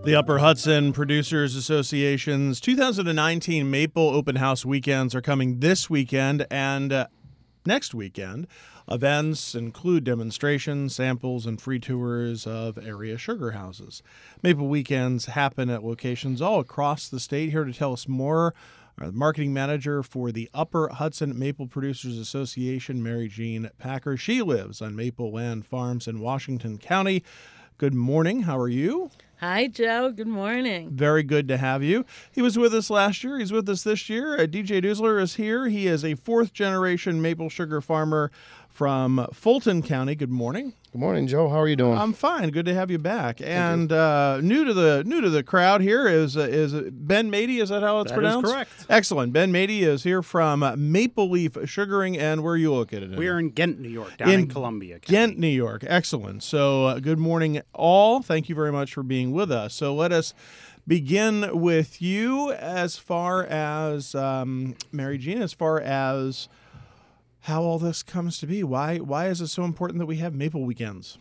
The Upper Hudson Producers Association's 2019 Maple Open House weekends are coming this weekend and next weekend. Events include demonstrations, samples, and free tours of area sugar houses. Maple weekends happen at locations all across the state. Here to tell us more, our marketing manager for the Upper Hudson Maple Producers Association, Mary Jean Packer. She lives on Maple Land Farms in Washington County. Good morning. How are you? Hi, Joe. Good morning. Very good to have you. He was with us last year. He's with us this year. DJ Dusler is here. He is a fourth-generation maple sugar farmer from Fulton County. Good morning. Good morning, Joe. How are you doing? I'm fine. Good to have you back. And new to the crowd here is Ben Mady. Is that how it's pronounced? That is correct. Excellent. Ben Mady is here from Maple Leaf Sugaring. And where are you located? We are in Ghent, New York, down in Columbia County. Ghent, New York. Excellent. So good morning, all. Thank you very much for being with us. So let us begin with you as far as, Mary Jean, as far as how all this comes to be. Why is it so important that we have Maple weekends?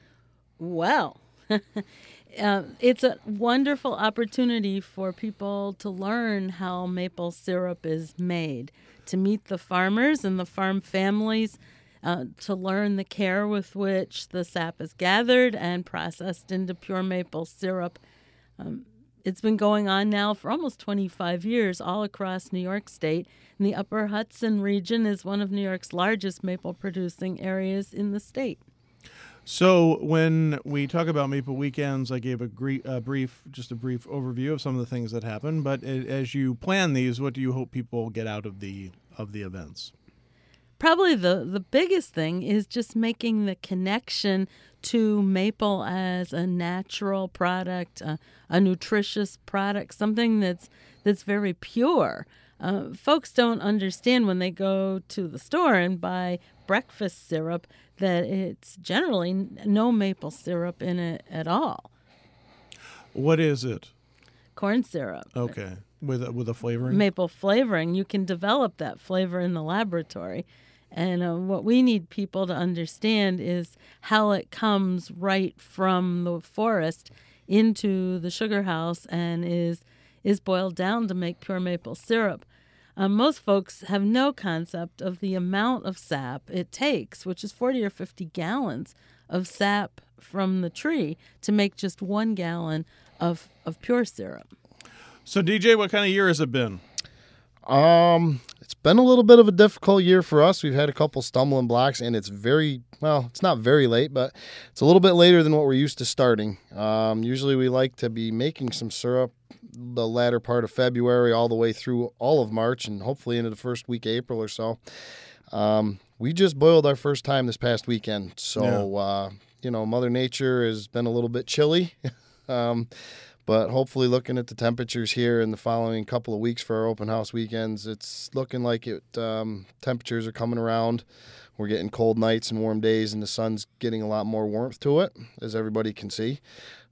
Well, it's a wonderful opportunity for people to learn how maple syrup is made, to meet the farmers and the farm families, to learn the care with which the sap is gathered and processed into pure maple syrup. It's been going on now for almost 25 years all across New York State. And the Upper Hudson region is one of New York's largest maple producing areas in the state. So when we talk about Maple weekends, I gave a brief overview of some of the things that happen. But as you plan these, what do you hope people get out of the events? Probably the biggest thing is just making the connection to maple as a natural product, a nutritious product, something that's very pure. Folks don't understand when they go to the store and buy breakfast syrup that it's generally no maple syrup in it at all. What is it? Corn syrup. Okay, with a flavoring? Maple flavoring. You can develop that flavor in the laboratory. And what we need people to understand is how it comes right from the forest into the sugar house and is boiled down to make pure maple syrup. Most folks have no concept of the amount of sap it takes, which is 40 or 50 gallons of sap from the tree to make just 1 gallon of pure syrup. So, DJ, what kind of year has it been? It's been a little bit of a difficult year for us. We've had a couple stumbling blocks, and it's it's not very late, but it's a little bit later than what we're used to starting. Usually we like to be making some syrup the latter part of February all the way through all of March and hopefully into the first week of April or so. We just boiled our first time this past weekend. So, Mother Nature has been a little bit chilly. But hopefully looking at the temperatures here in the following couple of weeks for our open house weekends, it's looking like temperatures are coming around. We're getting cold nights and warm days, and the sun's getting a lot more warmth to it, as everybody can see.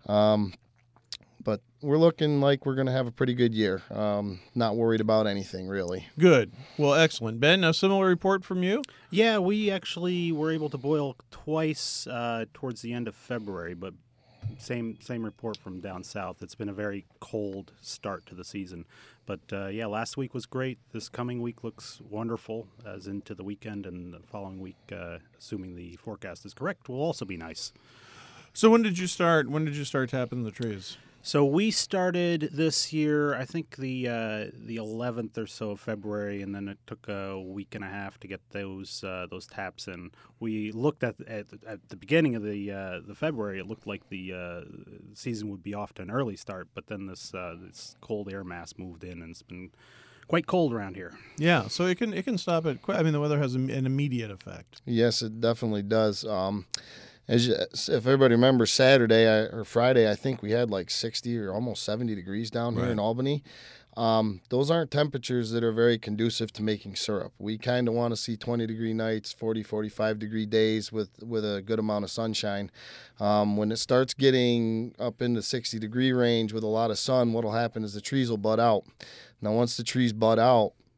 But we're looking like we're going to have a pretty good year. Not worried about anything, really. Good. Well, excellent. Ben, a similar report from you? Yeah, we actually were able to boil twice towards the end of February, but same report from down south. It's been a very cold start to the season. But, last week was great. This coming week looks wonderful as into the weekend, and the following week, assuming the forecast is correct, will also be nice. So when did you start tapping the trees? So we started this year, I think the 11th or so of February, and then it took a week and a half to get those taps in. We looked at the beginning of the February. It looked like the season would be off to an early start, but then this cold air mass moved in, and it's been quite cold around here. Yeah, so it can stop it. I mean, the weather has an immediate effect. Yes, it definitely does. If everybody remembers Saturday or Friday, I think we had like 60 or almost 70 degrees down here in Albany. Those aren't temperatures that are very conducive to making syrup. We kind of want to see 20-degree nights, 40, 45-degree days with a good amount of sunshine. When it starts getting up in the 60-degree range with a lot of sun, what will happen is the trees will bud out. Now, once the trees bud out,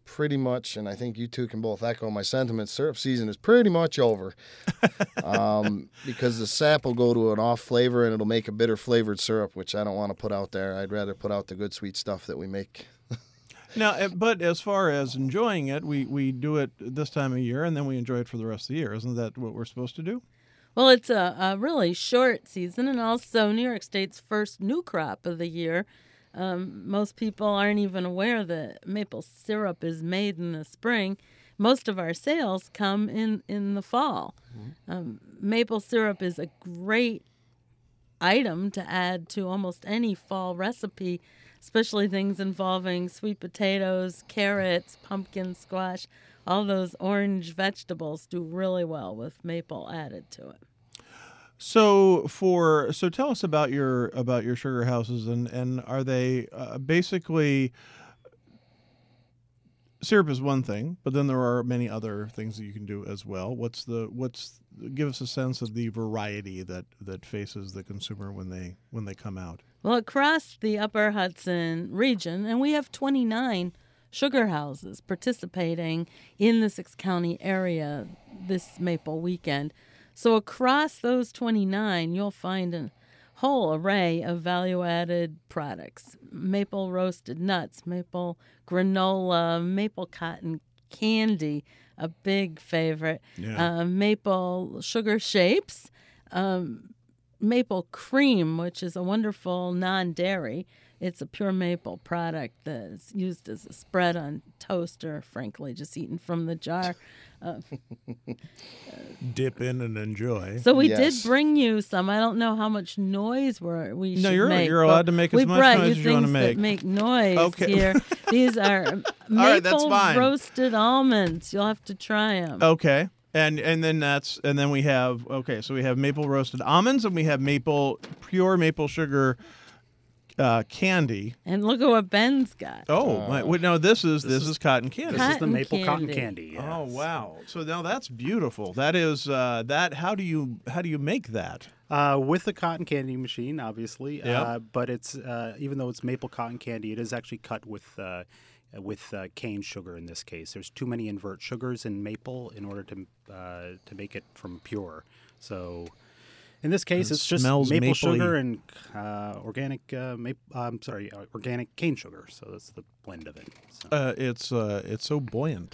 pretty much, and I think you two can both echo my sentiments, syrup season is pretty much over. Because the sap will go to an off flavor and it'll make a bitter flavored syrup, which I don't want to put out there. I'd rather put out the good sweet stuff that we make. Now, but as far as enjoying it, we do it this time of year, and then we enjoy it for the rest of the year. Isn't that what we're supposed to do? Well, it's a really short season, and also New York State's first new crop of the year. Most people aren't even aware that maple syrup is made in the spring. Most of our sales come in the fall. Maple syrup is a great item to add to almost any fall recipe, especially things involving sweet potatoes, carrots, pumpkin, squash. All those orange vegetables do really well with maple added to it. So tell us about your sugar houses, and are they basically, syrup is one thing, but then there are many other things that you can do as well. Give us a sense of the variety that faces the consumer when they come out. Well, across the Upper Hudson region, and we have 29 sugar houses participating in the 6-county area this maple weekend. So across those 29, you'll find a whole array of value-added products. Maple roasted nuts, maple granola, maple cotton candy, a big favorite, maple sugar shapes, maple cream, which is a wonderful non-dairy. It's a pure maple product that's used as a spread on toast or, frankly, just eaten from the jar. Dip in and enjoy. So we did bring you some. I don't know how much noise we should make. You're allowed to make as much noise as you want to make. We brought you things that make noise Okay. here. These are maple right, that's fine. roasted almonds. You'll have to try them. Okay. And then we have so we have maple roasted almonds, and we have pure maple sugar candy. And look at what Ben's got. No, this is cotton candy. This is the Cotton maple cotton candy. candy. Yes. Oh wow! So now that's beautiful. That is that. How do you make that? With the cotton candy machine, obviously. Yep. But it's even though it's maple cotton candy, it is actually cut with cane sugar in this case. There's too many invert sugars in maple in order to make it from pure. So in this case, it's just maple sugar and organic organic cane sugar. So that's the blend of it. So. It's so buoyant.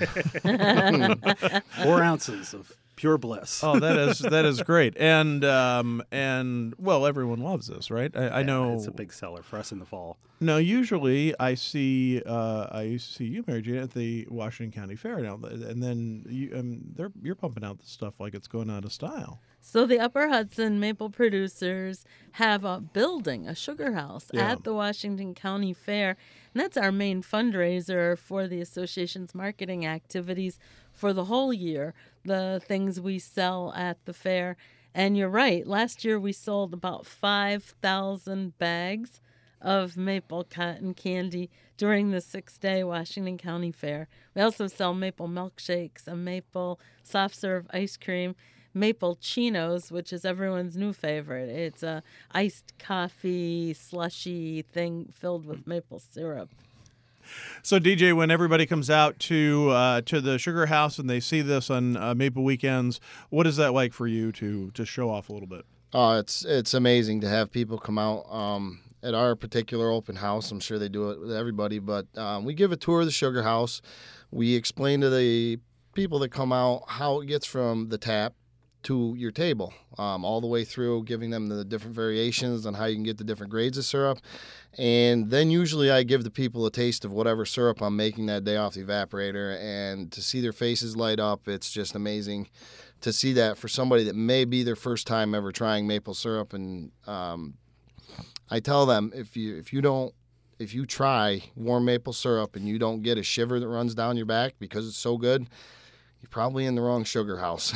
4 ounces of pure bliss. Oh, that is great, and well, everyone loves this, right? I know it's a big seller for us in the fall. No, usually I see you, Mary Jane, at the Washington County Fair now, and then you're pumping out the stuff like it's going out of style. So the Upper Hudson maple producers have a sugar house at the Washington County Fair, and that's our main fundraiser for the association's marketing activities for the whole year, the things we sell at the fair. And you're right, last year we sold about 5,000 bags of maple cotton candy during the 6-day Washington County Fair. We also sell maple milkshakes, a maple soft serve ice cream, maple chinos, which is everyone's new favorite. It's a iced coffee slushy thing filled with maple syrup. So, DJ, when everybody comes out to the Sugar House and they see this on Maple Weekends, what is that like for you to show off a little bit? It's amazing to have people come out at our particular open house. I'm sure they do it with everybody, but we give a tour of the Sugar House. We explain to the people that come out how it gets from the tap to your table, all the way through, giving them the different variations on how you can get the different grades of syrup. And then usually I give the people a taste of whatever syrup I'm making that day off the evaporator, and to see their faces light up, it's just amazing to see that for somebody that may be their first time ever trying maple syrup. And I tell them, if you try warm maple syrup and you don't get a shiver that runs down your back because it's so good, you're probably in the wrong sugar house.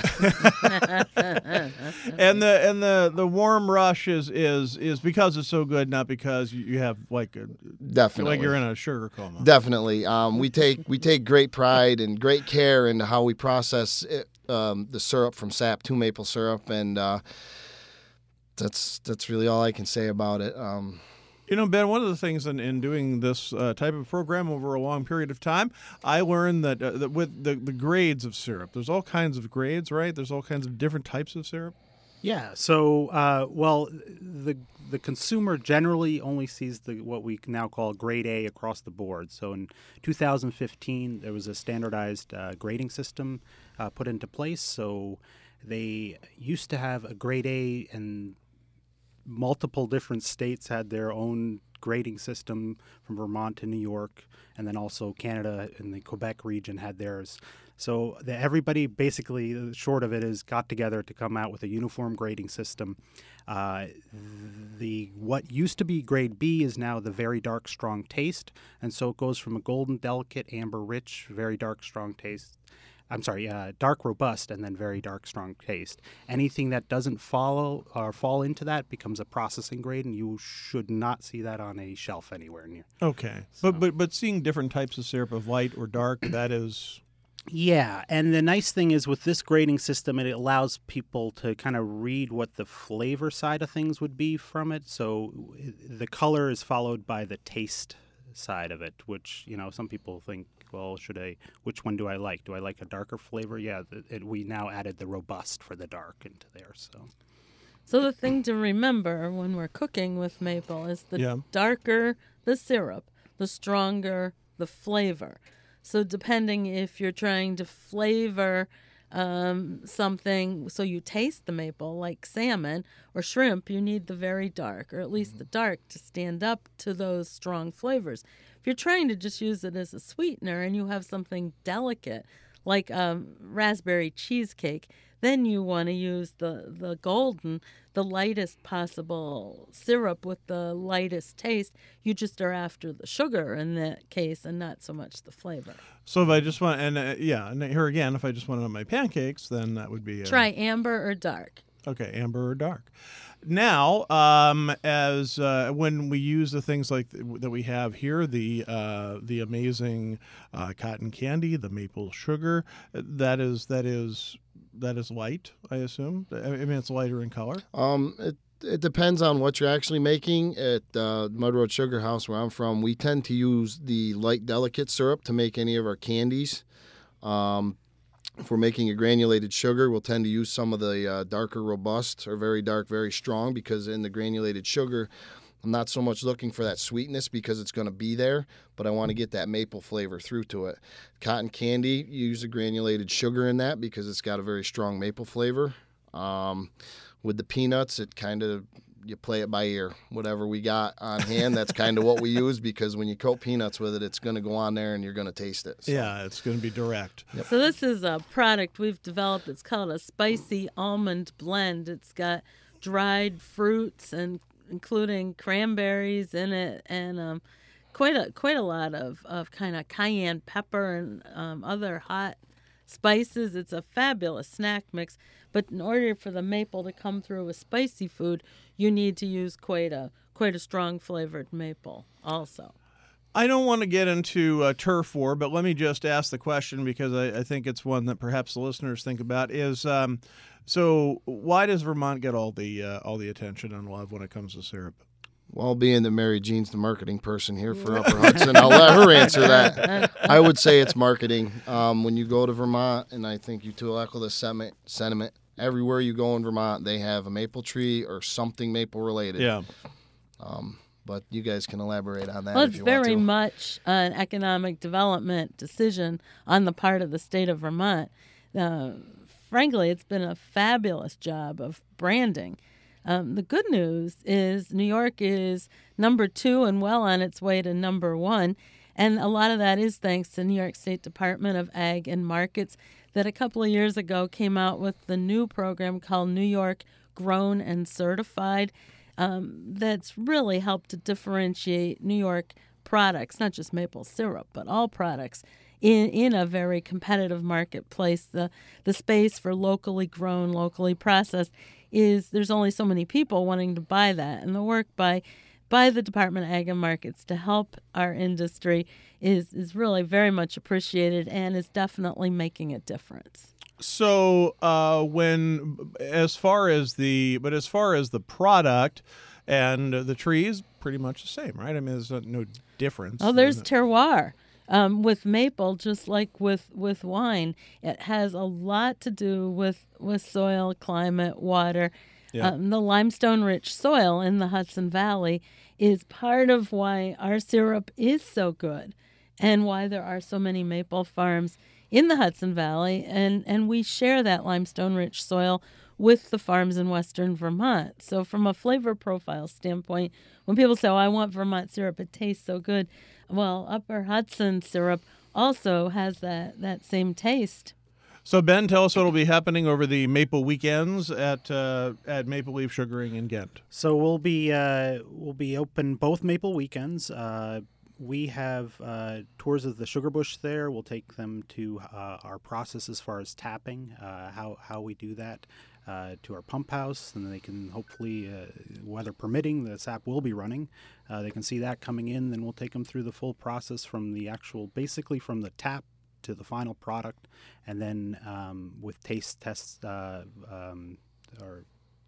And the warm rush is because it's so good, not because you have definitely like you're in a sugar coma. Definitely, we take great pride and great care into how we process it, the syrup from sap to maple syrup, and that's really all I can say about it. Ben, one of the things in doing this type of program over a long period of time, I learned that with the grades of syrup, there's all kinds of grades, right? There's all kinds of different types of syrup. Yeah. So, the consumer generally only sees what we now call grade A across the board. So, in 2015, there was a standardized grading system put into place. So, they used to have a grade A, and multiple different states had their own grading system, from Vermont to New York, and then also Canada and the Quebec region had theirs. So everybody, basically, the short of it is, got together to come out with a uniform grading system. What used to be grade B is now the very dark, strong taste, and so it goes from a golden, delicate, amber, rich, very dark, strong taste. Dark, robust, and then very dark, strong taste. Anything that doesn't follow or fall into that becomes a processing grade, and you should not see that on a shelf anywhere near. Okay, so. but seeing different types of syrup of light or dark, that is. Yeah, and the nice thing is with this grading system, it allows people to kind of read what the flavor side of things would be from it. So the color is followed by the taste side of it, which, some people think, well, which one do I like? Do I like a darker flavor? Yeah, we now added the robust for the dark into there. So the thing to remember when we're cooking with maple is the darker the syrup, the stronger the flavor. So depending if you're trying to flavor something so you taste the maple, like salmon or shrimp, you need the very dark, or at least the dark, to stand up to those strong flavors. If you're trying to just use it as a sweetener and you have something delicate like raspberry cheesecake, then you want to use the golden, the lightest possible syrup with the lightest taste. You just are after the sugar in that case and not so much the flavor. So if I just want, and here again, if I just want it on my pancakes, then that would be try amber or dark. Okay, amber or dark. Now, as when we use the things like that we have here, the amazing cotton candy, the maple sugar, that is light, I assume. I mean, it's lighter in color. It depends on what you're actually making. At Mud Road Sugar House, where I'm from, we tend to use the light, delicate syrup to make any of our candies. If we're making a granulated sugar, we'll tend to use some of the darker, robust, or very dark, very strong, because in the granulated sugar, I'm not so much looking for that sweetness because it's going to be there, but I want to get that maple flavor through to it. Cotton candy, you use a granulated sugar in that because it's got a very strong maple flavor. With the peanuts, it kind of, you play it by ear. Whatever we got on hand, that's kind of what we use, because when you coat peanuts with it, it's going to go on there and you're going to taste it. So. Yeah, it's going to be direct. Yep. So this is a product we've developed. It's called a spicy almond blend. It's got dried fruits and including cranberries in it, and quite a lot of kind of cayenne pepper and other hot spices. It's a fabulous snack mix. But in order for the maple to come through with spicy food, you need to use quite a strong flavored maple also. I don't want to get into turf war, but let me just ask the question, because I think it's one that perhaps the listeners think about, is so why does Vermont get all the attention and love when it comes to syrup? Well, being that Mary Jean's the marketing person here for Upper Hudson, I'll let her answer that. I would say it's marketing. When you go to Vermont, and I think you two will echo the sentiment, everywhere you go in Vermont, they have a maple tree or something maple related. Yeah. But you guys can elaborate on that. Well, if it's you want very to. much an economic development decision on the part of the state of Vermont. Frankly, it's been a fabulous job of branding. The good news is New York is number 2 and well on its way to number 1. And a lot of that is thanks to New York State Department of Ag and Markets, that a couple of years ago came out with the new program called New York Grown and Certified. That's really helped to differentiate New York products, not just maple syrup, but all products, in a very competitive marketplace. The space for locally grown, locally processed is, there's only so many people wanting to buy that, and the work by the Department of Ag and Markets to help our industry is really very much appreciated and is definitely making a difference. So as far as the product, And the tree is pretty much the same, right? I mean, there's no difference. Oh, there's terroir. With maple, just like with wine, it has a lot to do with soil, climate, water. Yeah. The limestone-rich soil in the Hudson Valley is part of why our syrup is so good and why there are so many maple farms in the Hudson Valley. And we share that limestone-rich soil with the farms in western Vermont. So from a flavor profile standpoint, when people say, oh, I want Vermont syrup, it tastes so good. Well, Upper Hudson syrup also has that same taste. So, Ben, tell us what will be happening over the Maple weekends at Maple Leaf Sugaring in Ghent. So we'll be open both Maple weekends. We have tours of the sugar bush there. We'll take them to our process as far as tapping, how we do that, to our pump house, and then they can hopefully, weather permitting, the sap will be running. They can see that coming in. Then we'll take them through the full process from the actual, basically from the tap to the final product, and then with taste tests or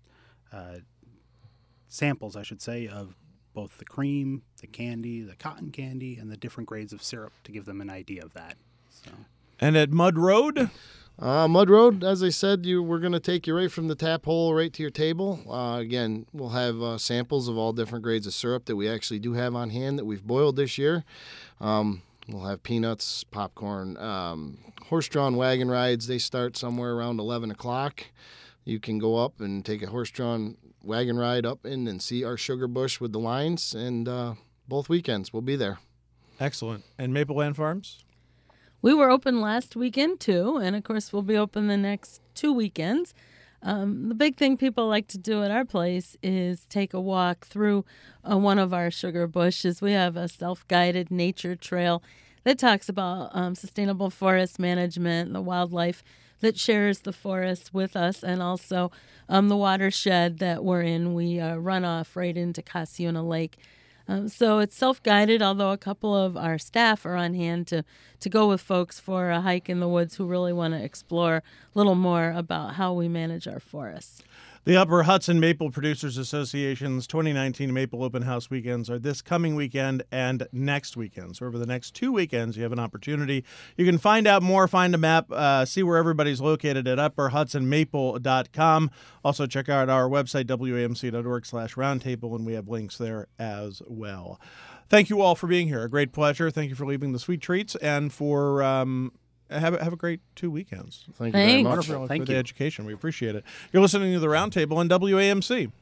samples, I should say, of both the cream, the candy, the cotton candy, and the different grades of syrup to give them an idea of that. So. And at Mud Road? Mud Road, as I said, we're going to take you right from the tap hole right to your table. Again, we'll have samples of all different grades of syrup that we actually do have on hand that we've boiled this year. We'll have peanuts, popcorn, horse-drawn wagon rides. They start somewhere around 11 o'clock. You can go up and take a horse-drawn wagon ride up in and see our sugar bush with the lines, and both weekends we'll be there. Excellent. And Maple Land Farms? We were open last weekend, too, and, of course, we'll be open the next 2 weekends. The big thing people like to do at our place is take a walk through one of our sugar bushes. We have a self-guided nature trail that talks about sustainable forest management, the wildlife that shares the forest with us, and also the watershed that we're in. We run off right into Casiuna Lake. So it's self-guided, although a couple of our staff are on hand to go with folks for a hike in the woods who really want to explore a little more about how we manage our forests. The Upper Hudson Maple Producers Association's 2019 Maple Open House weekends are this coming weekend and next weekend. So over the next 2 weekends, you have an opportunity. You can find out more, find a map, see where everybody's located at upperhudsonmaple.com. Also check out our website, wamc.org/roundtable, and we have links there as well. Thank you all for being here. A great pleasure. Thank you for leaving the sweet treats and for have a great 2 weekends. Thank you very much. Wonderful for the education. We appreciate it. You're listening to The Roundtable on WAMC.